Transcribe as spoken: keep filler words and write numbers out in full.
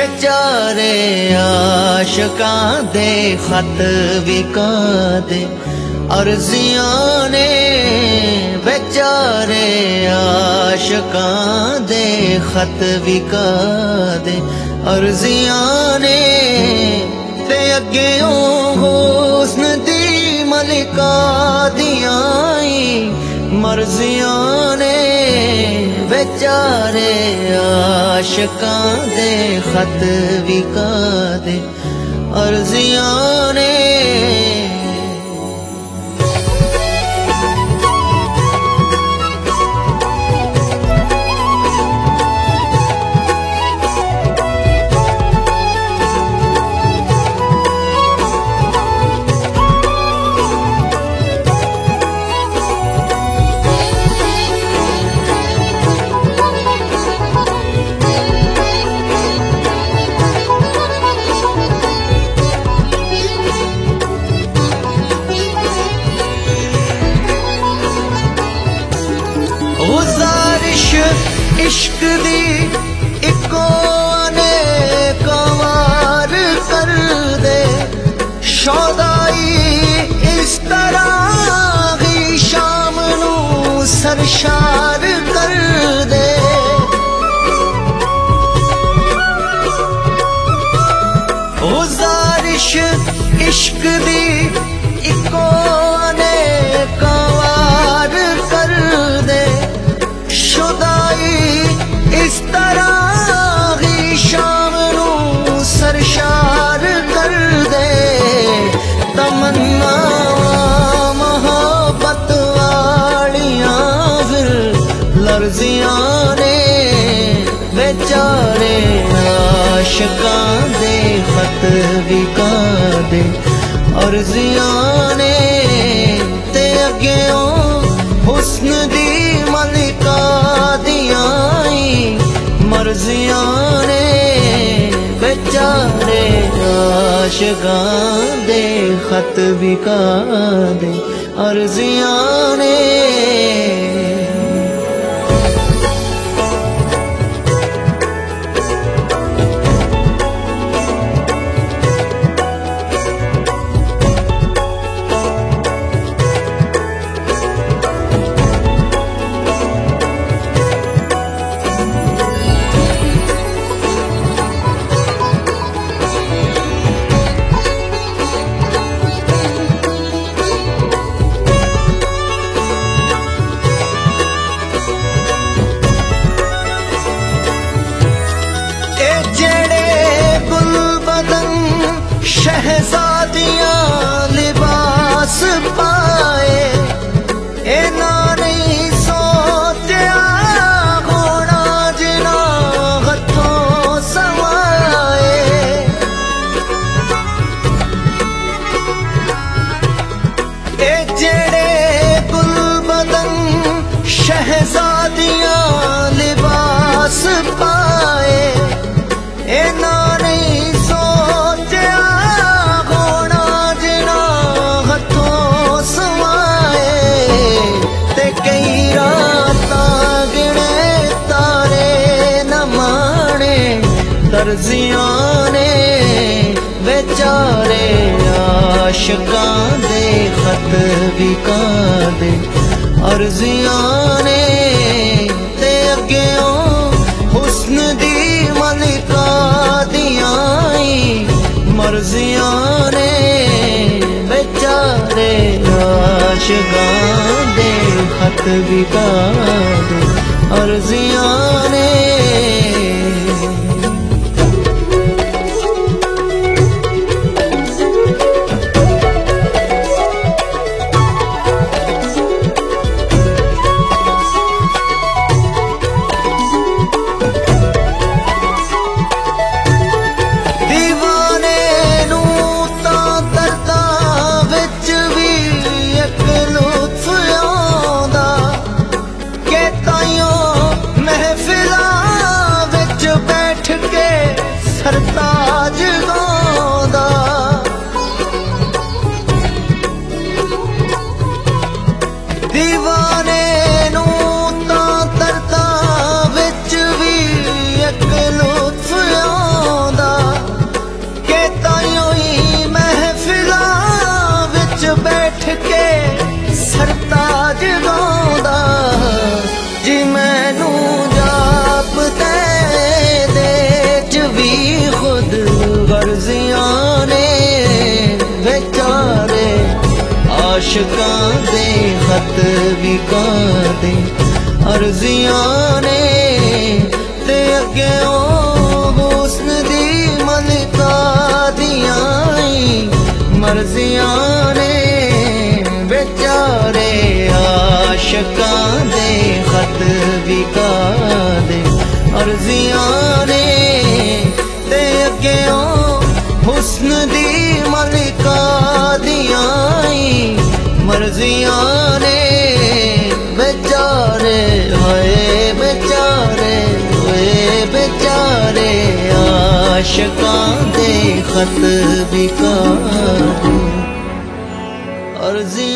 बेचारे आशिकां दे खत विका दे अर्जियां ने, बेचारे आशिकां दे खत विका दे अर्जियां ने, ते अग्गेओं हुस्न दी मलिका दियां मर्जियां ने, बेचारे आशिकां दे खत विका दे अर्जियां ने। गुजारिश इश्क दी इको ने कवार कर दे, शौदाई इस तरह ही शाम नू सरशार कर दे। गुजारिश इश्क दी इको ने कवार कर दे, इस तरह ही शाम नू सरशार कर दे। तमन्ना मोहब्बत वालियां फिर लर्जियां ने, बेचारे आशिकां दे खत विका दे अर्जियां ने, ते अग्गेओं हुस्न दी मलिका दियां मर्जियां ने, बेचारे आशिकां दे खत विका दे अर्जियां ने। शहजादियां लिबास पाए, इना नहीं सोचा होना जिना हथों समाए। ए जेड़े गुलबदन शहजादियां लिबास पाए, इना नहीं अर्जियां ने, बेचारे आशिकां दे खत विका दे अर्जियां ने, ते अग्गेओं हुस्न दी मलिका दियां मर्जियां ने, बेचारे आशिकां दे खत विका दे अर्जियां ने। महफिला आशिकां दे खत विका दे अर्जियां ने ते अगे ओ हुस्न दी मलिका दियां मर्जियां ने बेचारे आशिकां दे खत विका दे अर्जियां ने ते अगे ओ हुस्न दी मलिका दियां मर्जियां ने बेचारे होए बेचारे होए बेचारे आशिकां दे खत विका दे अर्जी